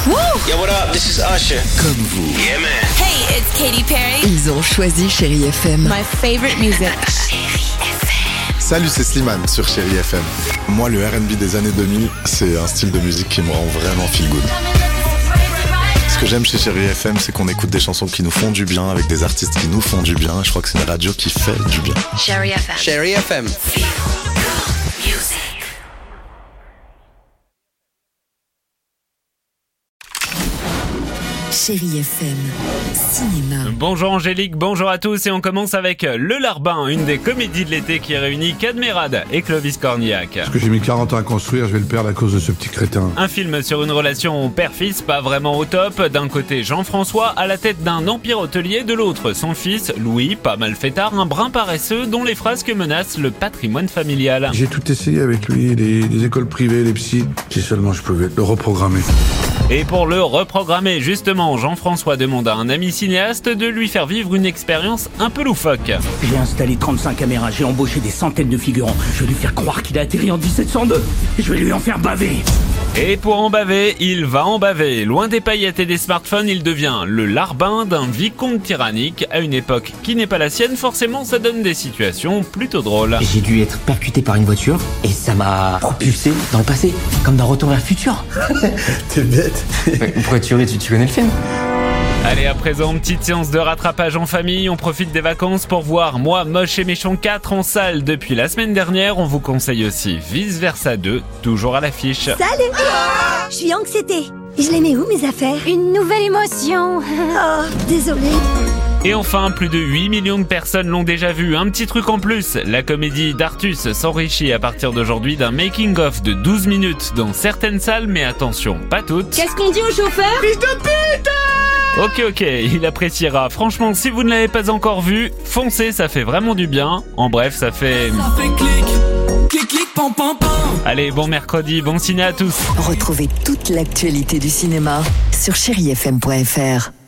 Yo, what up? This is Usher. Comme vous. Yeah, man. Hey, it's Katy Perry. Ils ont choisi Chérie FM. My favorite music. Salut, c'est Slimane sur Chérie FM. Moi, le R&B des années 2000, c'est un style de musique qui me rend vraiment feel good. Ce que j'aime chez Chérie FM, c'est qu'on écoute des chansons qui nous font du bien, avec des artistes qui nous font du bien. Je crois que c'est une radio qui fait du bien. Chérie FM. Chérie FM. Chérie FM, cinéma. Bonjour Angélique, bonjour à tous et on commence avec Le Larbin, une des comédies de l'été qui réunit Cadmerade et Clovis Cornillac. Ce que j'ai mis 40 ans à construire, je vais le perdre à cause de ce petit crétin. Un film sur une relation père-fils pas vraiment au top. D'un côté Jean-François à la tête d'un empire hôtelier, de l'autre son fils Louis, pas mal fêtard, un brin paresseux dont les frasques menacent le patrimoine familial. J'ai tout essayé avec lui, les écoles privées, les psys, si seulement je pouvais le reprogrammer. Et pour le reprogrammer, justement, Jean-François demande à un ami cinéaste de lui faire vivre une expérience un peu loufoque. J'ai installé 35 caméras, j'ai embauché des centaines de figurants. Je vais lui faire croire qu'il a atterri en 1702. Je vais lui en faire baver. Et pour en baver, il va en baver. Loin des paillettes et des smartphones, il devient le larbin d'un vicomte tyrannique à une époque qui n'est pas la sienne. Forcément, ça donne des situations plutôt drôles. J'ai dû être percuté par une voiture et ça m'a propulsé dans le passé, comme dans Retour vers le futur. T'es bête. Pourquoi tu ris, tu connais le film? Allez, à présent, petite séance de rattrapage en famille. On profite des vacances pour voir Moi, Moche et Méchant 4 en salle depuis la semaine dernière. On vous conseille aussi Vice Versa 2, toujours à l'affiche. Salut! Je suis anxiété. Je les mets où, mes affaires? Une nouvelle émotion. Oh, désolée. Et enfin, plus de 8 millions de personnes l'ont déjà vu. Un petit truc en plus, la comédie d'Artus s'enrichit à partir d'aujourd'hui d'un making-of de 12 minutes dans certaines salles, mais attention, pas toutes. Qu'est-ce qu'on dit au chauffeur? Fils de pute! Ok, il appréciera. Franchement, si vous ne l'avez pas encore vu, foncez, ça fait vraiment du bien. En bref, ça fait clic, pam, pam, pam. Allez, bon mercredi, bon ciné à tous. Retrouvez toute l'actualité du cinéma sur chérifm.fr.